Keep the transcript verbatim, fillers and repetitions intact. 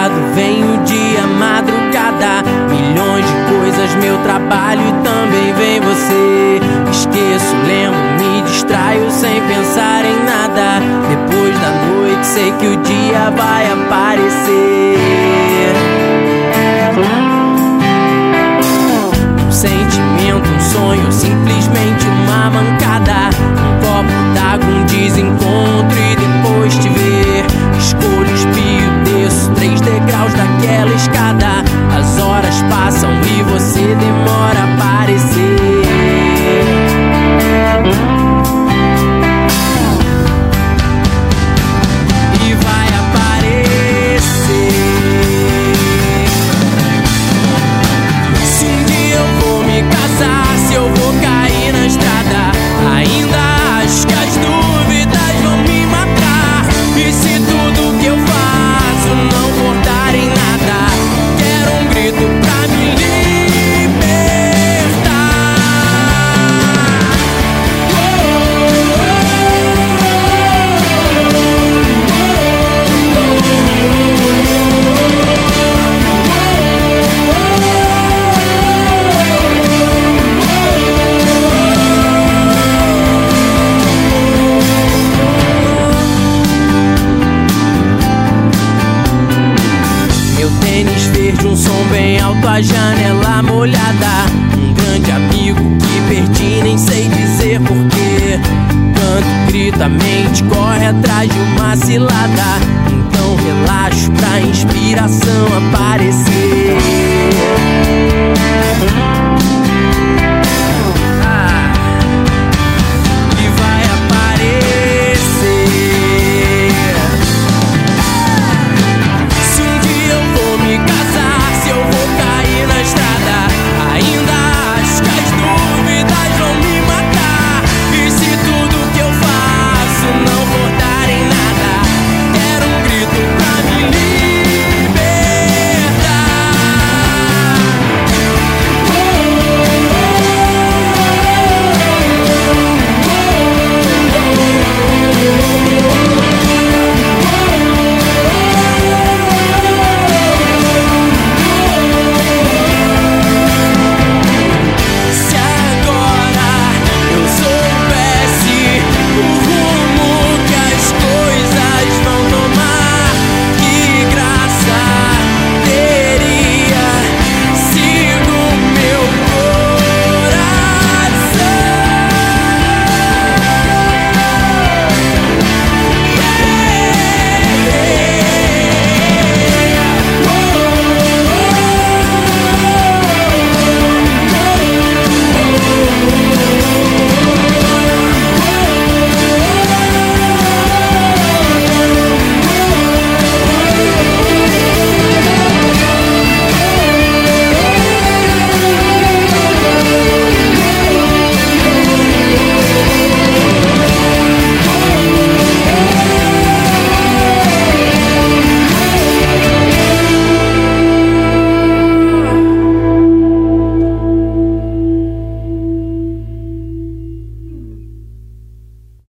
passado, vem o dia, madrugada, milhões de coisas, meu trabalho e também vem você. Esqueço, lembro, me distraio sem pensar em nada. Depois da noite sei que o dia vai aparecer. Um sentimento, um sonho, simplesmente uma mancada. Um copo d'água, um desencontro e depois te ver. Escolho, espio, desço três degraus daquela escada. As horas passam e você demora a aparecer. E vai aparecer. Se um dia eu vou me casar, se eu vou cair na estrada, ainda acho que as dúvidas vão me matar. E se tudo que eu faço não for dar em nada, quero um grito pra me libertar. Meu tênis verde, um som bem alto, a janela molhada. Um grande amigo que perdi, nem sei dizer porquê. Canto, grita, a mente corre atrás de uma cilada. Então relaxo pra inspiração aparecer.